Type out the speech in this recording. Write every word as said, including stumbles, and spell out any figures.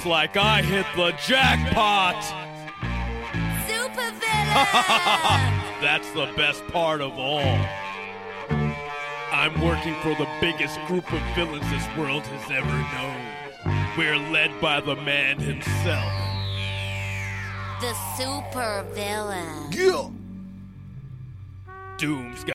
Looks like I hit the jackpot! Supervillain! That's the best part of all. I'm working for the biggest group of villains this world has ever known. We're led by the man himself. The supervillain. Yeah. Doom's got